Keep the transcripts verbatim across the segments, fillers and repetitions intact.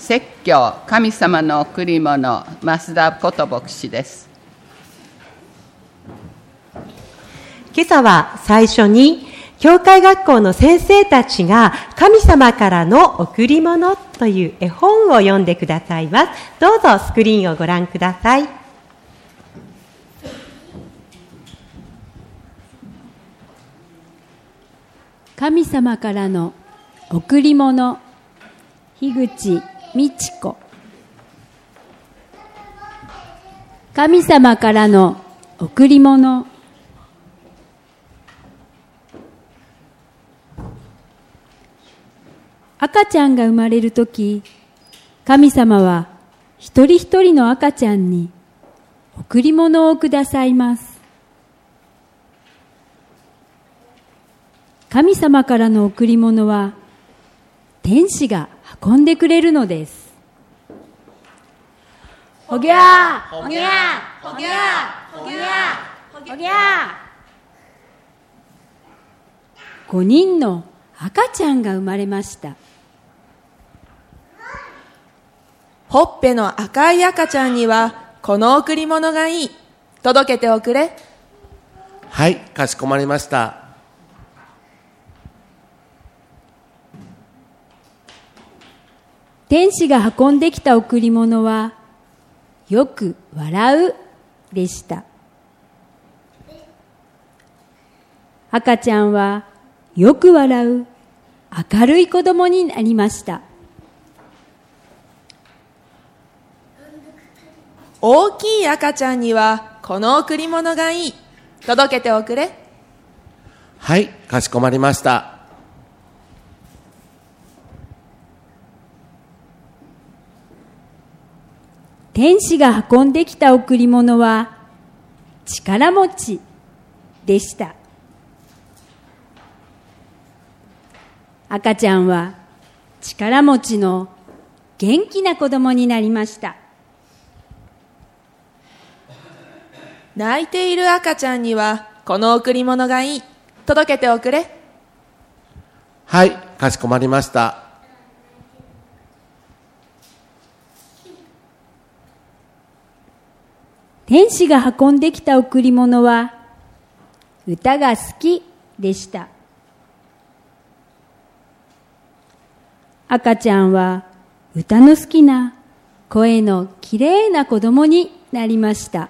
説教神様の贈り物、増田こと牧師です。 今朝は最初に教会学校の先生たちが神様からの贈り物という絵本を読んでくださいます。どうぞスクリーンをご覧ください。 神様からの贈り物、樋口美智子。神様からの贈り物。赤ちゃんが生まれるとき、神様は一人一人の赤ちゃんに贈り物をくださいます。神様からの贈り物は天使が運んでくれるのです。ほぎゃーほぎゃーほぎゃーほぎゃーほぎゃー。ごにんの赤ちゃんが生まれました。 ほっぺの赤い赤ちゃんにはこの贈り物がいい。届けておくれ。 はい、かしこまりました。 天使が運んできた贈り物はよく笑うでした。赤ちゃんはよく笑う明るい子供になりました。 大きい赤ちゃんにはこの贈り物がいい。届けておくれ。 はい、かしこまりました。 天使が運んできた贈り物は力持ちでした。赤ちゃんは力持ちの元気な子供になりました。 泣いている赤ちゃんにはこの贈り物がいい。届けておくれ。 はい、かしこまりました。 天使が運んできた贈り物は歌が好きでした。赤ちゃんは歌の好きな声のきれいな子供になりました。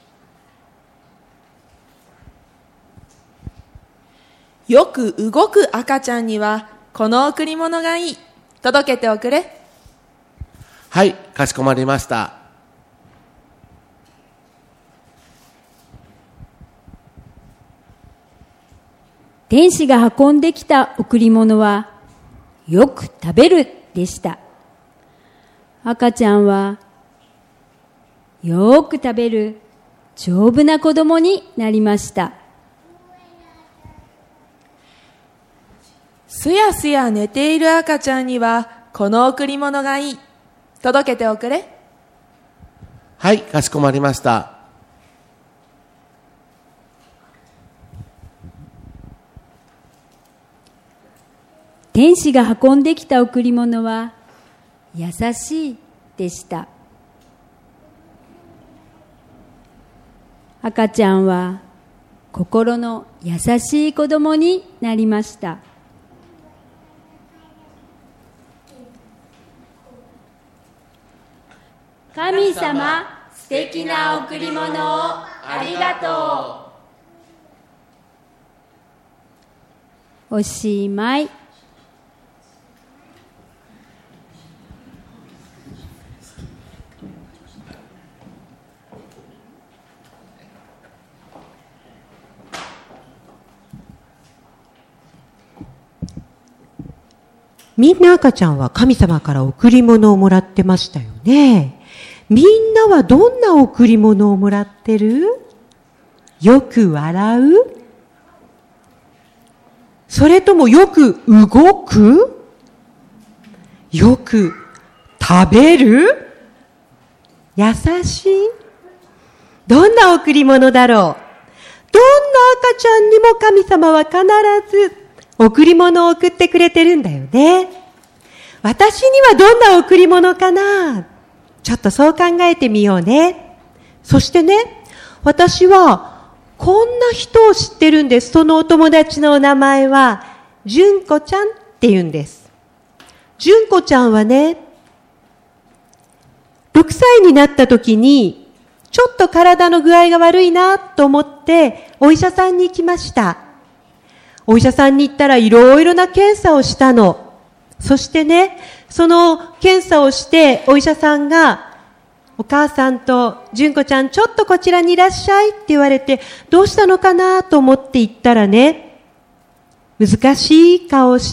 よく動く赤ちゃんにはこの贈り物がいい。届けておくれ。 はい、かしこまりました。 天使が運んできた贈り物はよく食べるでした。赤ちゃんはよく食べる丈夫な子供になりました。 すやすや寝ている赤ちゃんにはこの贈り物がいい。届けておくれ。 はい、かしこまりました。 天使が運んできた贈り物は優しいでした。赤ちゃんは心の優しい子供になりました。神様、素敵な贈り物をありがとう。おしまい。 みんな赤ちゃんは神様から贈り物をもらってましたよね。みんなはどんな贈り物をもらってる？よく笑う？それともよく動く？よく食べる？優しい？どんな贈り物だろう？どんな赤ちゃんにも神様は必ず贈り物を贈ってくれてるんだよね。 私にはどんな贈り物かな？ちょっとそう考えてみようね。そしてね、私はこんな人を知ってるんです。そのお友達のお名前は純子ちゃんって言うんです。純子ちゃんはね、ろくさいになった時にちょっと体の具合が悪いなと思ってお医者さんに行きました。お医者さんに行ったらいろいろな検査をしたの。そしてね、その検査をしてお医者さんが、お母さんと純子ちゃんちょっとこちらにいらっしゃいって言われて、どうしたのかなと思って行ったらね、難しい顔をして、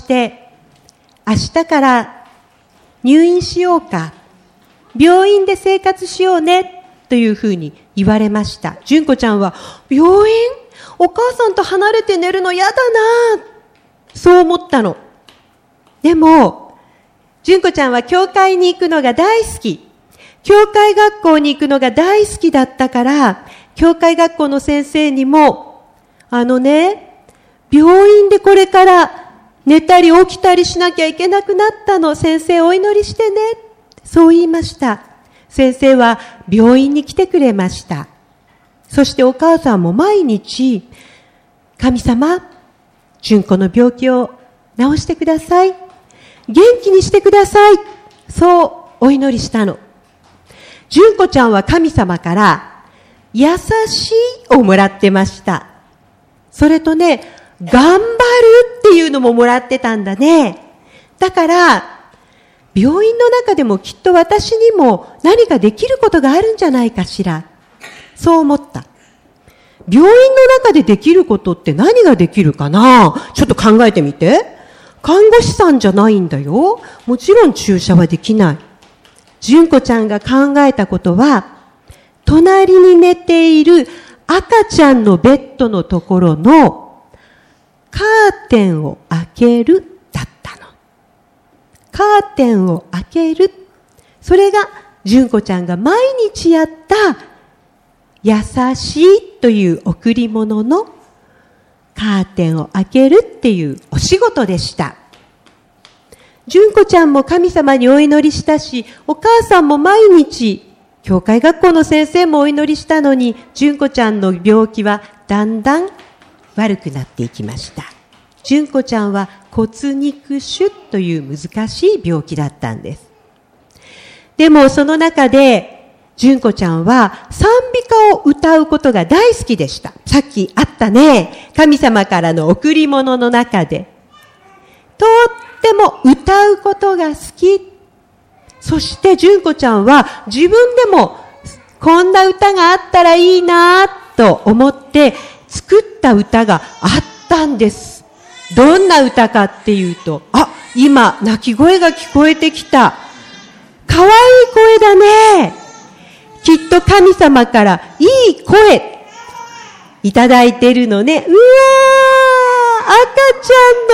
明日から入院しようか、病院で生活しようねというふうに言われました。純子ちゃんは、病院？お母さんと離れて寝るの嫌だな、そう思ったの。でも、純子ちゃんは教会に行くのが大好き。教会学校に行くのが大好きだったから、教会学校の先生にも、あのね、病院でこれから寝たり起きたりしなきゃいけなくなったの。先生お祈りしてね。そう言いました。先生は病院に来てくれました。そしてお母さんも毎日、神様、純子の病気を治してください。元気にしてください。そうお祈りしたの。純子ちゃんは神様から優しいをもらってました。それとね、頑張るっていうのももらってたんだね。だから、病院の中でもきっと私にも何かできることがあるんじゃないかしら。そう思った。病院の中でできることって何ができるかな？ちょっと考えてみて。看護師さんじゃないんだよ。もちろん注射はできない。純子ちゃんが考えたことは、隣に寝ている赤ちゃんのベッドのところのカーテンを開けるだったの。カーテンを開ける。それが純子ちゃんが毎日やった優しいという贈り物のカーテンを開けるっていうお仕事でした。純子ちゃんも神様にお祈りしたし、お母さんも毎日、教会学校の先生もお祈りしたのに、純子ちゃんの病気はだんだん悪くなっていきました。純子ちゃんは骨肉腫という難しい病気だったんです。でもその中で、純子ちゃんは賛美歌を歌うことが大好きでした。さっきあったね、神様からの贈り物の中で。とっても歌うことが好き。そして純子ちゃんは自分でもこんな歌があったらいいなと思って作った歌があったんです。どんな歌かっていうと、あ、今泣き声が聞こえてきた。かわいい声だね。きっと神様からいい声いただいてるのね。うわー、赤ち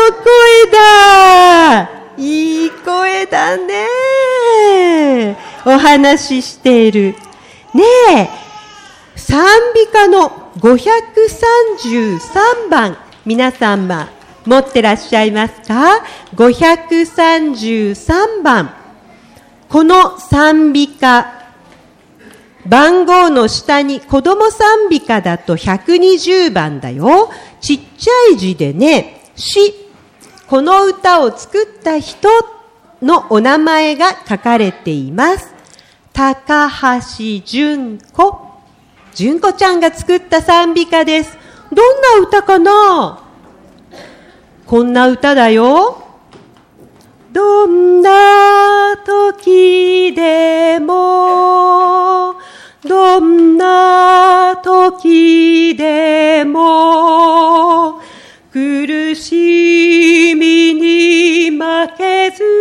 ゃんの声だ。いい声だね。お話ししている。ねえ、賛美歌のごひゃくさんじゅうさんばん、皆様持ってらっしゃいますか？ごひゃくさんじゅうさんばん。この賛美歌、番号の下に子供賛美歌だとひゃくにじゅうばんだよ。ちっちゃい字でね、詩。この歌を作った人のお名前が書かれています。高橋純子。純子ちゃんが作った賛美歌です。どんな歌かな？こんな歌だよ。どんな時でもどんな時でも苦しみに負けず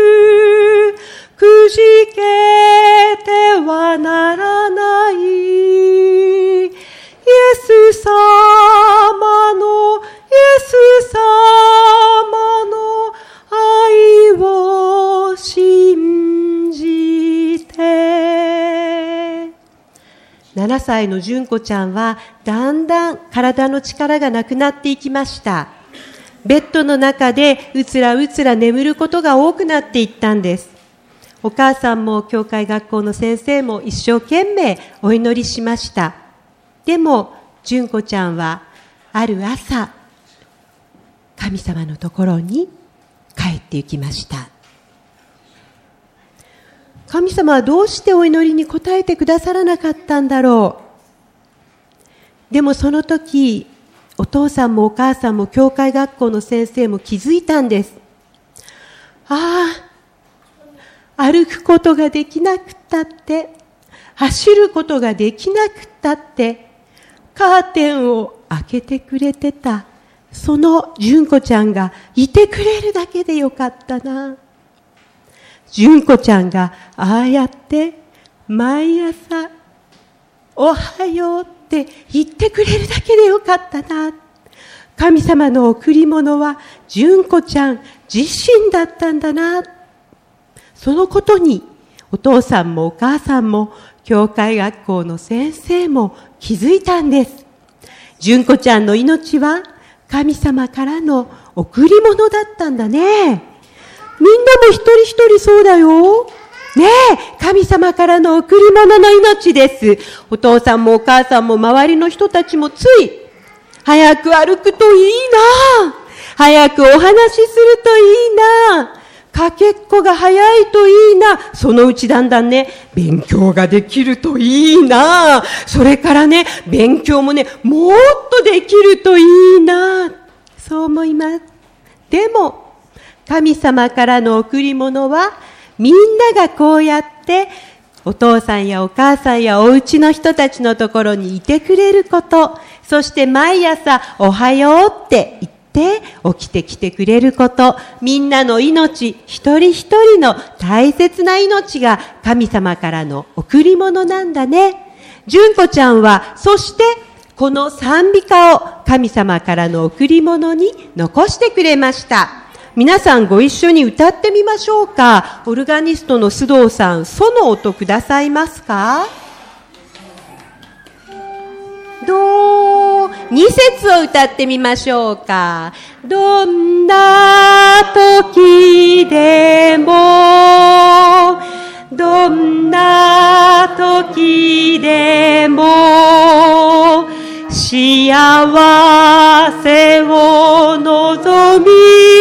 くじけてはならないイエス様のイエス様の愛を信じて。ななさいの純子ちゃんはだんだん体の力がなくなっていきました。 ベッドの中でうつらうつら眠ることが多くなっていったんです。お母さんも教会学校の先生も一生懸命お祈りしました。でも純子ちゃんはある朝、神様のところに帰って行きました。神様はどうしてお祈りに応えてくださらなかったんだろう。でもその時、お父さんもお母さんも教会学校の先生も気づいたんです。ああ、歩くことができなくったって、走ることができなくったって、カーテンを開けてくれてた、その純子ちゃんがいてくれるだけでよかったな。純子ちゃんがああやって毎朝おはようって言ってくれるだけでよかったな。神様の贈り物は純子ちゃん自身だったんだな。そのことにお父さんもお母さんも教会学校の先生も気づいたんです。純子ちゃんの命は神様からの贈り物だったんだね。みんなも一人一人そうだよ。ねえ、神様からの贈り物の命です。お父さんもお母さんも周りの人たちもつい、早く歩くといいな。早くお話しするといいな。かけっこが早いといいな。そのうちだんだんね、勉強ができるといいな。それからね、勉強もね、もっとできるといいな。そう思います。でも、神様からの贈り物は、みんながこうやって、お父さんやお母さんやお家の人たちのところにいてくれること、そして毎朝おはようって言って起きてきてくれること、みんなの命、一人一人の大切な命が神様からの贈り物なんだね。純子ちゃんは、そしてこの賛美歌を神様からの贈り物に残してくれました。皆さんご一緒に歌ってみましょうか。オルガニストの須藤さん、ソの音くださいますか？どう、二節を歌ってみましょうか。どんな時でも、どんな時でも、幸せを望み、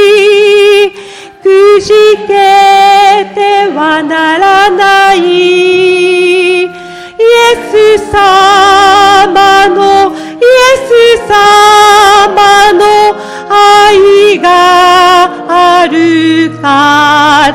くじけてはならない。イエス様の、イエス様の愛があるから。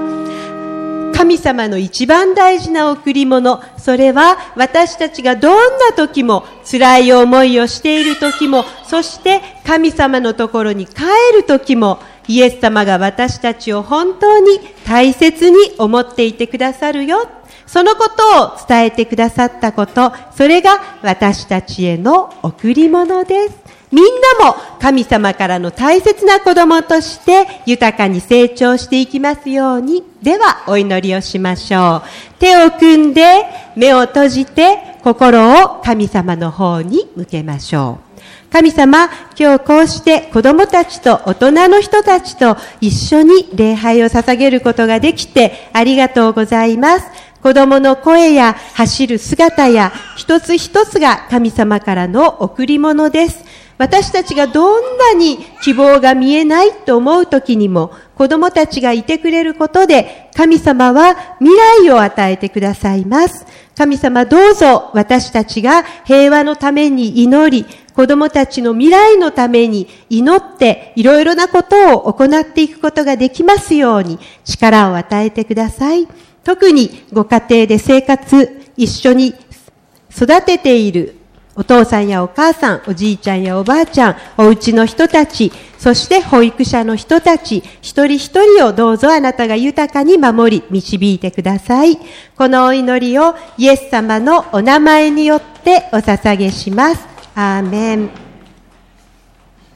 神様の一番大事な贈り物、それは私たちがどんな時も、辛い思いをしている時も、そして神様のところに帰る時も、イエス様が私たちを本当に大切に思っていてくださるよ。そのことを伝えてくださったこと、それが私たちへの贈り物です。みんなも神様からの大切な子供として豊かに成長していきますように。ではお祈りをしましょう。手を組んで目を閉じて心を神様の方に向けましょう。神様、今日こうして子供たちと大人の人たちと一緒に礼拝を捧げることができてありがとうございます。子供の声や走る姿や一つ一つが神様からの贈り物です。私たちがどんなに希望が見えないと思うときにも、子供たちがいてくれることで、神様は未来を与えてくださいます。神様、どうぞ私たちが平和のために祈り、子供たちの未来のために祈って、いろいろなことを行っていくことができますように、力を与えてください。特にご家庭で生活、一緒に育てているお父さんやお母さん、おじいちゃんやおばあちゃん、お家の人たち、そして保育者の人たち、一人一人をどうぞあなたが豊かに守り、導いてください。このお祈りをイエス様のお名前によってお捧げします。アーメン。